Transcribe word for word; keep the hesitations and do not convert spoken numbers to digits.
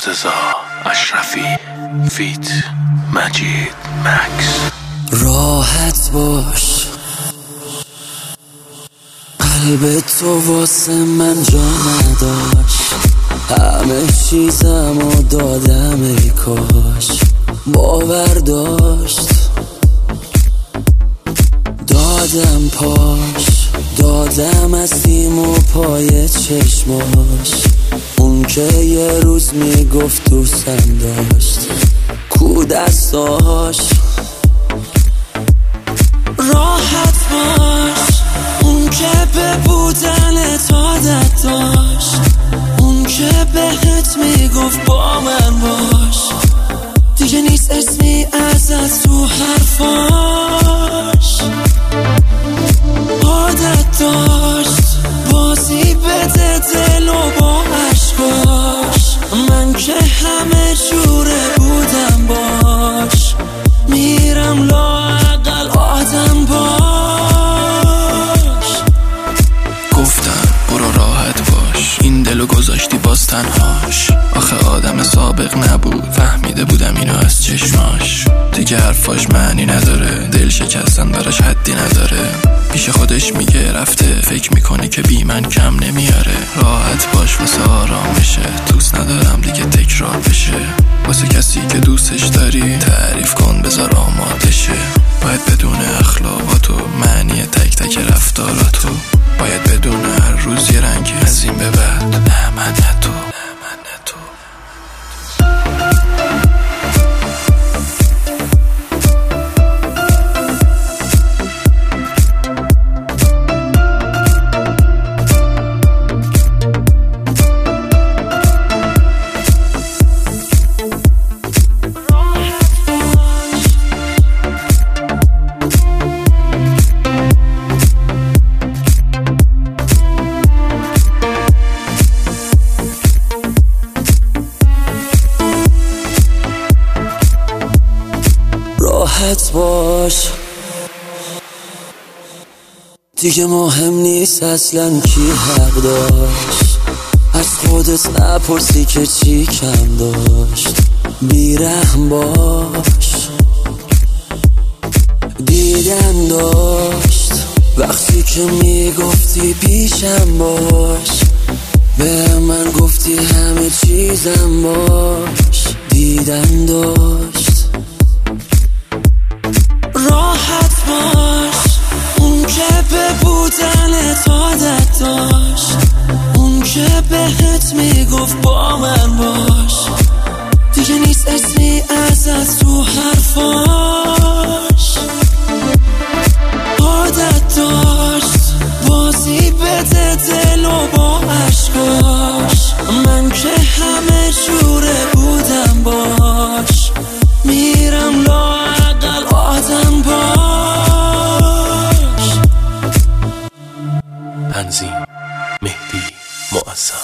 مرتضی اشرفی فیت مجید مکس. راحت باش، قلب تو واسه من جا نداشت، همه چیزمو دادم ای کاش باور داشت. دادم پاش، دادم از سیم و پای چشماش، اون که یه روز میگفت دوستم داشت، کو دستاش. راحت باش، اون که به بودن عادت داشت، اون که بهت میگفت با من باش، دیگه نیست اسمی ازت تو حرفاش. عادت داشت بازی بده دل و با عشقاش، من که همه جوره بودم باش، میرم لااقل آدم باش. گفتم برو راحت باش، این دلو گذاشتی باز تنهاش، آخه آدم سابق نبود، فهمیده بودم اینو از چشماش، دیگه حرفاش معنی نداره، دل شکستن براش حدی نداره، پیش خودش میگه رفته، فکر میکنه که بی من کم نمیاره. راحت باش واسه آرامشه، دوست ندارم دیگه تکرار بشه، واسه کسی که دوستش داری تعریف کن بذار آمادشه. باید بدون اخلاقاتو، معنی تک تک رفتاراتو، باید بدون هر روز یه رنگی از این به بعد. نه من نه تو، نه من نه تو. راحت باش، دیگه مهم نیست اصلا کی حق داشت، از خودت نپرسی که چی کم داشت. بیرحم باش، دیدن داشت وقتی که میگفتی پیشم باش، به من گفتی همه چیزم باش، دیدن داشت. راحت باش، اون که به بودن عادت داشت، اون که بهت میگفت با من باش، دیگه نیست اسمی ازت تو حرفاش. عادت داشت بازی بده دل و با عشقاش، من که همه جوره بودم باش، میرم لااقل آدم باش. تنظیم مهدی معظم.